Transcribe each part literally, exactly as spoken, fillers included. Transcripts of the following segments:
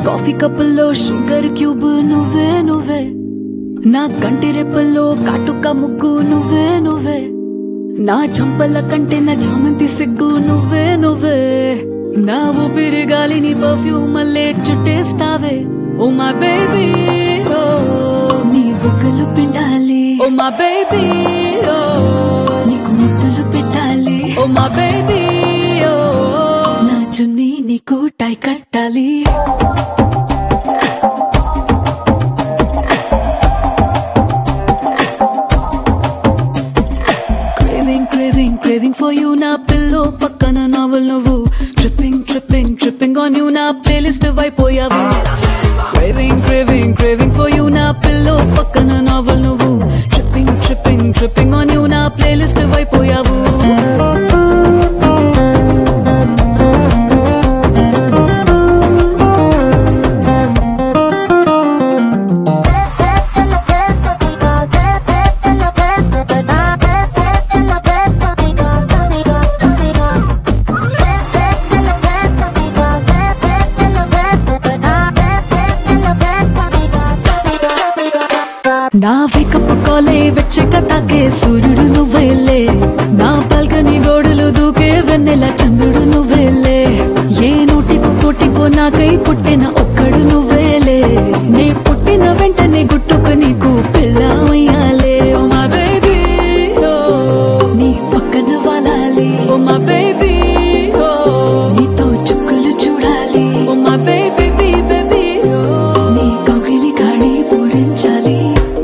coffee కప్పుల్లో sugar cube నువ్వే నువ్వే నా కంటి రెప్పల్లో కాటుక ముగ్గు నువ్వే నువ్వే నా చంపల కంటే నా చామంతి సిగ్గు నువ్వే నువ్వే నా ఊపిరి గాలిని పర్ఫ్యూమ్ మల్లే చుట్టేస్తావే ఓ మై బేబీ ఓ నీ బుగ్గలు పిండాలి ఓ మై బేబీ ఓ నీకు ముద్దులు పెట్టాలి ఓ మై బేబీ ఓ నా చున్నీ నీకు టై కట్టాలి Craving, craving for you na pillow pakkana novel nuvu tripping tripping tripping on you na playlist vaipoyavu craving craving craving for you na pillow pakkana novel nuvu tripping tripping tripping on you na playlist vaipoyavu నా వేకపు కాలే వెచ్చక తాకే సూర్యుడు నువ్వేలే నా balcony గోడలు దూకే వెన్నెల చంద్రుడు నువ్వేలే ఏ నోటికో కోటికో నాకై పుట్టిన ఒక్కడు నువ్వేలే నే పుట్టిన వెంటనే గుట్టుకు నీకు పిల్లమయ్యాలే ఓ మై బేబీ ఓ నీ పక్కన వాలాలి ఓ మై బేబీ ఓ నీతో చుక్కలు చూడాలి ఓ మై బేబీ బేబీ ఓ నీ కౌగిలి గాడి పూరించాలి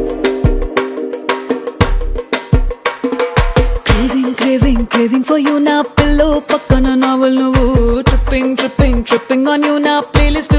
Craving, craving for you na pillow pakkana novel nuvu tripping tripping tripping on you na playlist